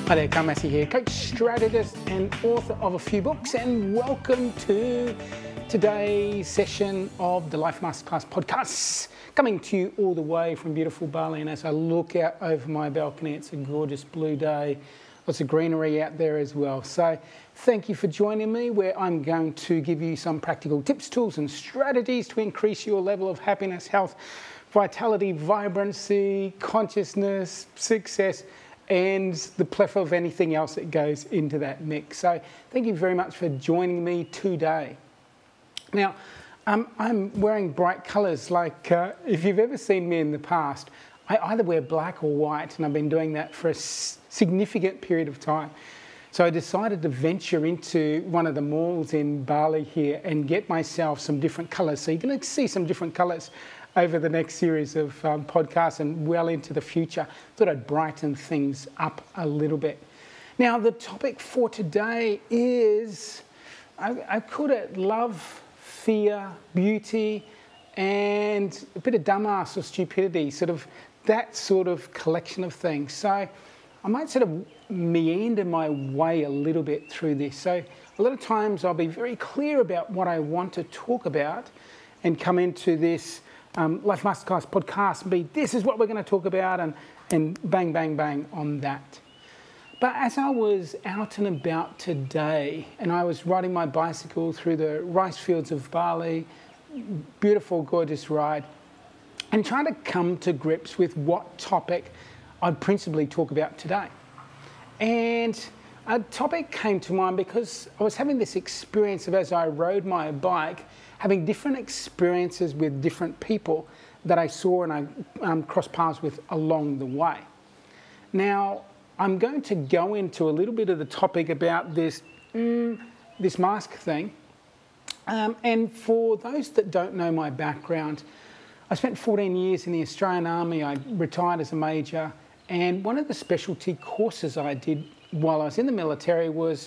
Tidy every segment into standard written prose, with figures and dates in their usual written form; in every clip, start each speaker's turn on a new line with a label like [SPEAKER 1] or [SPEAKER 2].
[SPEAKER 1] Hi there, Carl Massey here, coach, strategist and author of a few books, and welcome to today's session of the Life Masterclass podcast, coming to you all the way from beautiful Bali. And as I look out over my balcony, it's a gorgeous blue day, lots of greenery out there as well. So thank you for joining me, where I'm going to give you some practical tips, tools and strategies to increase your level of happiness, health, vitality, vibrancy, consciousness, success, and the plethora of anything else that goes into that mix. So thank you very much for joining me today. Now, I'm wearing bright colours. Like if you've ever seen me in the past, I either wear black or white, and I've been doing that for a significant period of time. So I decided to venture into one of the malls in Bali here and get myself some different colours. So you're going to see some different colours over the next series of podcasts and well into the future. Thought I'd brighten things up a little bit. Now, the topic for today is, I called it love, fear, beauty, and a bit of dumbass or stupidity, sort of that sort of collection of things. So I might sort of meander my way a little bit through this. So a lot of times I'll be very clear about what I want to talk about and come into this Life Masterclass podcast, this is what we're going to talk about, and bang, bang, bang on that. But as I was out and about today, and I was riding my bicycle through the rice fields of Bali, beautiful, gorgeous ride, and trying to come to grips with what topic I'd principally talk about today. And a topic came to mind because I was having this experience of, as I rode my bike, having different experiences with different people that I saw and I crossed paths with along the way. Now, I'm going to go into a little bit of the topic about this mask thing. And for those that don't know my background, I spent 14 years in the Australian Army. I retired as a major, and one of the specialty courses I did while I was in the military was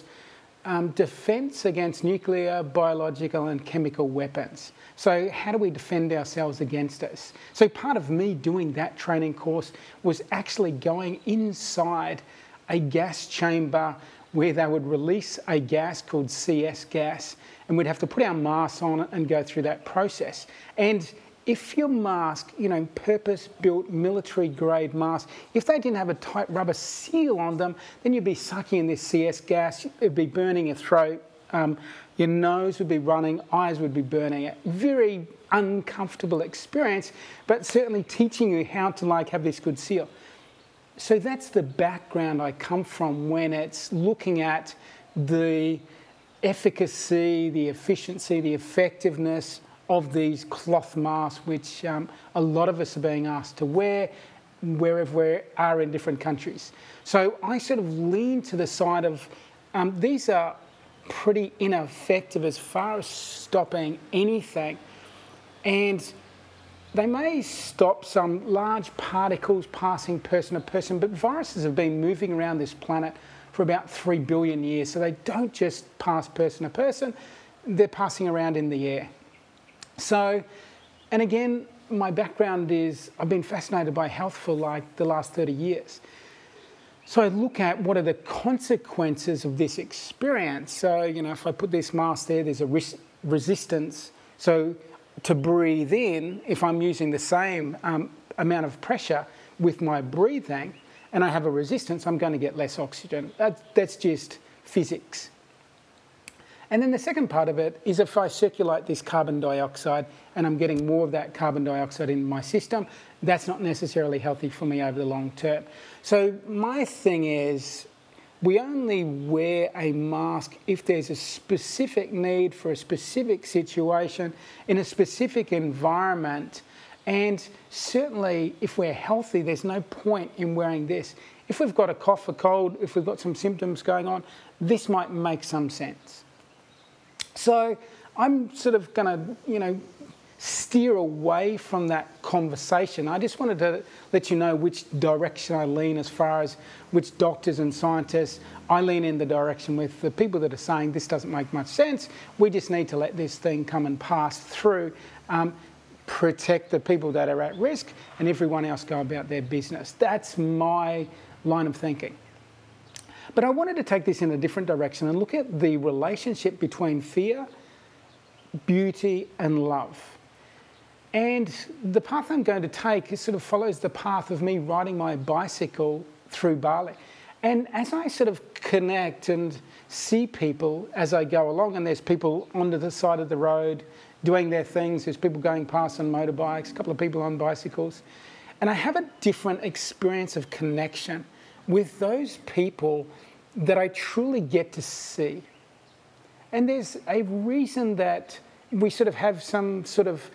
[SPEAKER 1] defence against nuclear, biological and chemical weapons. So how do we defend ourselves against us? So part of me doing that training course was actually going inside a gas chamber where they would release a gas called CS gas, and we'd have to put our masks on it and go through that process. And if your mask, purpose-built military-grade mask, if they didn't have a tight rubber seal on them, then you'd be sucking in this CS gas, it'd be burning your throat, your nose would be running, eyes would be burning. It. Very uncomfortable experience, but certainly teaching you how to have this good seal. So that's the background I come from when it's looking at the efficacy, the efficiency, the effectiveness of these cloth masks, which a lot of us are being asked to wear wherever we are in different countries. So I sort of lean to the side of these are pretty ineffective as far as stopping anything, and they may stop some large particles passing person to person, but viruses have been moving around this planet for about 3 billion years, so they don't just pass person to person, they're passing around in the air. So, and again, my background is I've been fascinated by health for the last 30 years. So I look at what are the consequences of this experience. So, if I put this mask there, there's a resistance. So to breathe in, if I'm using the same amount of pressure with my breathing and I have a resistance, I'm going to get less oxygen. That's just physics. And then the second part of it is if I circulate this carbon dioxide and I'm getting more of that carbon dioxide in my system, that's not necessarily healthy for me over the long term. So my thing is, we only wear a mask if there's a specific need for a specific situation in a specific environment. And certainly if we're healthy, there's no point in wearing this. If we've got a cough, a cold, if we've got some symptoms going on, this might make some sense. So I'm sort of going to, steer away from that conversation. I just wanted to let you know which direction I lean as far as which doctors and scientists. I lean in the direction with the people that are saying this doesn't make much sense. We just need to let this thing come and pass through, protect the people that are at risk, and everyone else go about their business. That's my line of thinking. But I wanted to take this in a different direction and look at the relationship between fear, beauty, and love. And the path I'm going to take sort of follows the path of me riding my bicycle through Bali. And as I sort of connect and see people as I go along, and there's people onto the side of the road doing their things, there's people going past on motorbikes, a couple of people on bicycles, and I have a different experience of connection with those people that I truly get to see. And there's a reason that we sort of have some sort of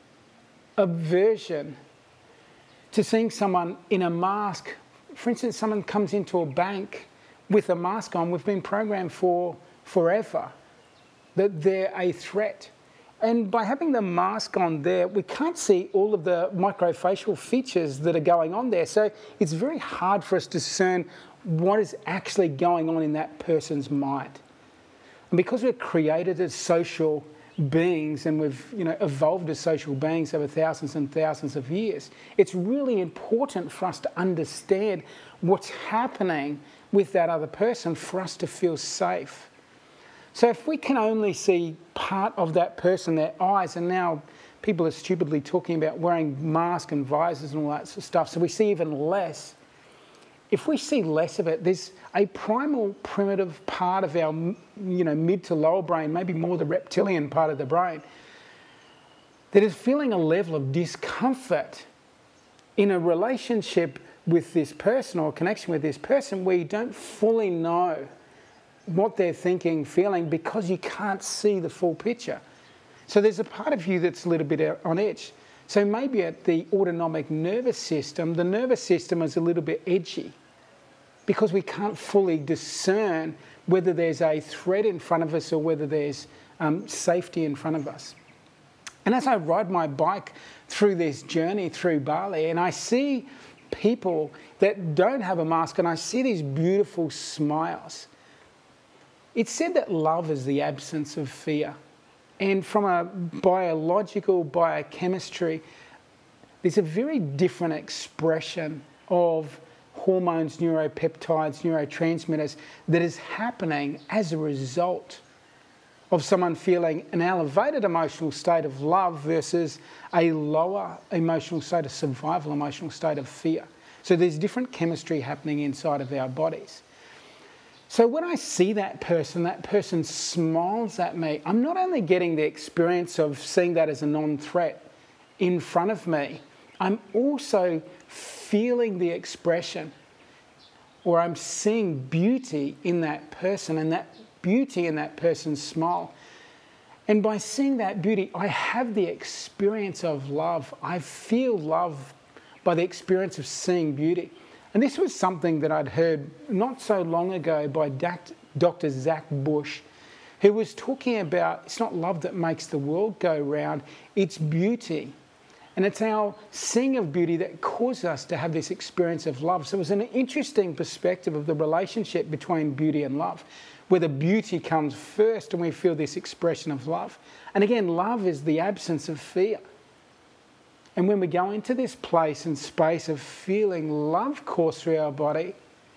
[SPEAKER 1] aversion to seeing someone in a mask. For instance, someone comes into a bank with a mask on. We've been programmed for forever that they're a threat. And by having the mask on there, we can't see all of the microfacial features that are going on there. So it's very hard for us to discern what is actually going on in that person's mind. And because we're created as social beings and we've evolved as social beings over thousands and thousands of years, it's really important for us to understand what's happening with that other person for us to feel safe. So if we can only see part of that person, their eyes, and now people are stupidly talking about wearing masks and visors and all that sort of stuff, so we see even less. If we see less of it, there's a primal, primitive part of our, mid to lower brain, maybe more the reptilian part of the brain, that is feeling a level of discomfort in a relationship with this person or connection with this person where you don't fully know what they're thinking, feeling, because you can't see the full picture. So there's a part of you that's a little bit on edge. So maybe at the autonomic nervous system, the nervous system is a little bit edgy because we can't fully discern whether there's a threat in front of us or whether there's safety in front of us. And as I ride my bike through this journey through Bali, and I see people that don't have a mask, and I see these beautiful smiles. It's said that love is the absence of fear. And from a biochemistry, there's a very different expression of hormones, neuropeptides, neurotransmitters that is happening as a result of someone feeling an elevated emotional state of love versus a lower emotional state of survival, emotional state of fear. So there's different chemistry happening inside of our bodies. So when I see that person smiles at me, I'm not only getting the experience of seeing that as a non-threat in front of me, I'm also feeling the expression, or I'm seeing beauty in that person and that beauty in that person's smile. And by seeing that beauty, I have the experience of love. I feel love by the experience of seeing beauty. And this was something that I'd heard not so long ago by Dr. Zach Bush, who was talking about it's not love that makes the world go round, it's beauty. And it's our seeing of beauty that causes us to have this experience of love. So it was an interesting perspective of the relationship between beauty and love, where the beauty comes first and we feel this expression of love. And again, love is the absence of fear. And when we go into this place and space of feeling love course through our body,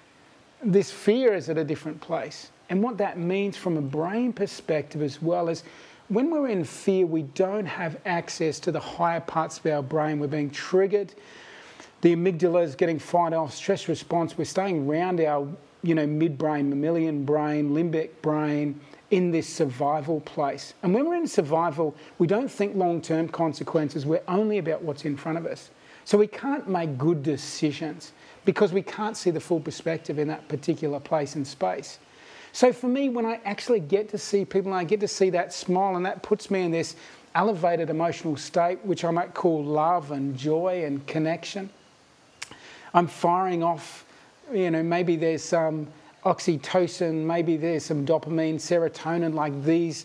[SPEAKER 1] this fear is at a different place. And what that means from a brain perspective as well is when we're in fear, we don't have access to the higher parts of our brain. We're being triggered. The amygdala is getting fight off, stress response. We're staying around our midbrain, mammalian brain, limbic brain, in this survival place. And when we're in survival, we don't think long-term consequences. We're only about what's in front of us. So we can't make good decisions because we can't see the full perspective in that particular place and space. So for me, when I actually get to see people and I get to see that smile, and that puts me in this elevated emotional state, which I might call love and joy and connection, I'm firing off, maybe there's some oxytocin, maybe there's some dopamine, serotonin, like these,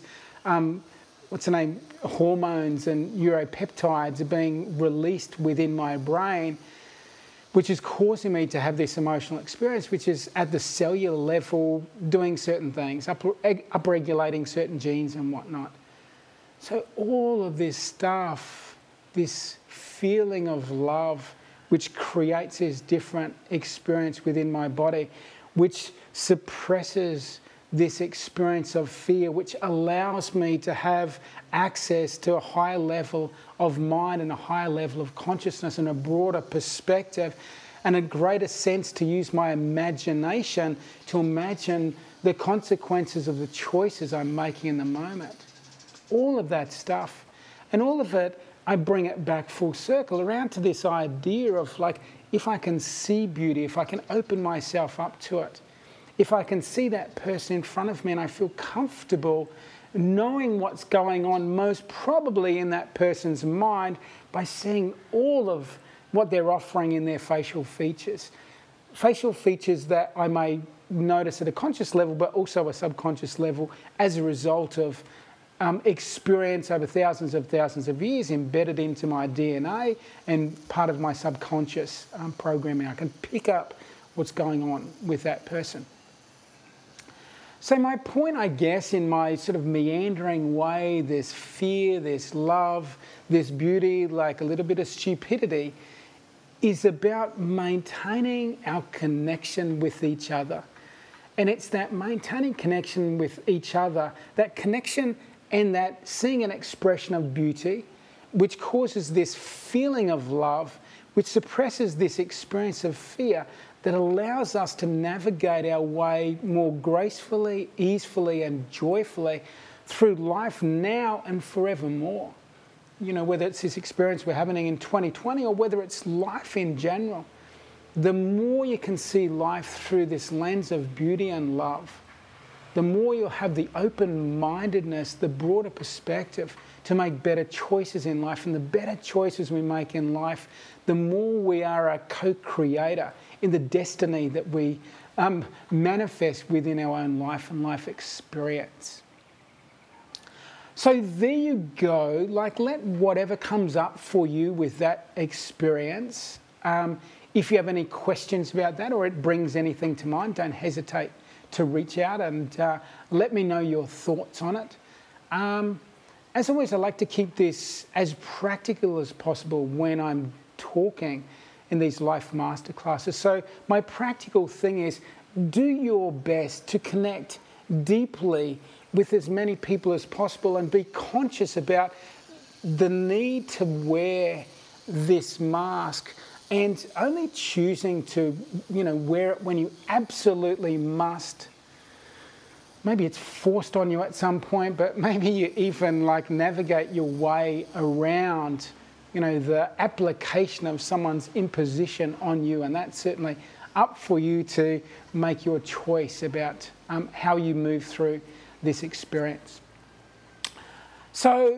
[SPEAKER 1] hormones and neuropeptides are being released within my brain, which is causing me to have this emotional experience, which is at the cellular level doing certain things, upregulating certain genes and whatnot. So all of this stuff, this feeling of love, which creates this different experience within my body, which suppresses this experience of fear, which allows me to have access to a higher level of mind and a higher level of consciousness and a broader perspective and a greater sense to use my imagination to imagine the consequences of the choices I'm making in the moment. All of that stuff. And all of it, I bring it back full circle around to this idea of like, if I can see beauty, if I can open myself up to it, if I can see that person in front of me and I feel comfortable knowing what's going on most probably in that person's mind by seeing all of what they're offering in their facial features. Facial features that I may notice at a conscious level, but also a subconscious level as a result of experience over thousands of years embedded into my DNA and part of my subconscious programming. I can pick up what's going on with that person. So my point, I guess, in my sort of meandering way, there's fear, there's love, there's beauty, like a little bit of stupidity, is about maintaining our connection with each other. And it's that maintaining connection with each other, that connection and that seeing an expression of beauty, which causes this feeling of love, which suppresses this experience of fear, that allows us to navigate our way more gracefully, easefully, and joyfully through life now and forevermore. You know, whether it's this experience we're having in 2020 or whether it's life in general, the more you can see life through this lens of beauty and love, the more you'll have the open-mindedness, the broader perspective to make better choices in life. And the better choices we make in life, the more we are a co-creator in the destiny that we manifest within our own life and life experience. So there you go, like let whatever comes up for you with that experience. If you have any questions about that or it brings anything to mind, don't hesitate to reach out and let me know your thoughts on it. As always, I like to keep this as practical as possible when I'm talking in these life masterclasses. So my practical thing is do your best to connect deeply with as many people as possible and be conscious about the need to wear this mask and only choosing to, wear it when you absolutely must. Maybe it's forced on you at some point, but maybe you even navigate your way around, the application of someone's imposition on you, and that's certainly up for you to make your choice about how you move through this experience. So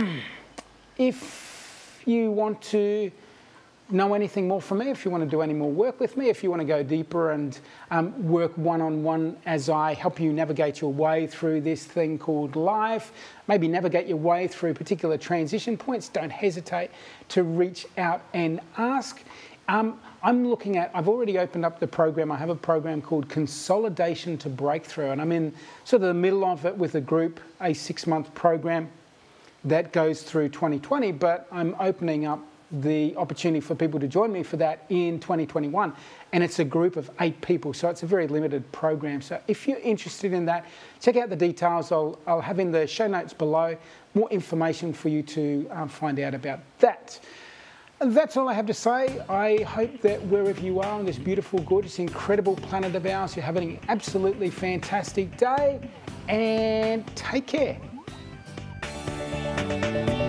[SPEAKER 1] if you want to know anything more from me, if you want to do any more work with me, if you want to go deeper and work one-on-one as I help you navigate your way through this thing called life, maybe navigate your way through particular transition points, don't hesitate to reach out and ask. I've already opened up the program. I have a program called Consolidation to Breakthrough, and I'm in sort of the middle of it with a group, a 6-month program that goes through 2020, but I'm opening up the opportunity for people to join me for that in 2021. And it's a group of 8 people, so it's a very limited program. So if you're interested in that, check out the details. I'll have in the show notes below more information for you to find out about that. And that's all I have to say. I hope that wherever you are on this beautiful, gorgeous, incredible planet of ours, you're having an absolutely fantastic day, and take care.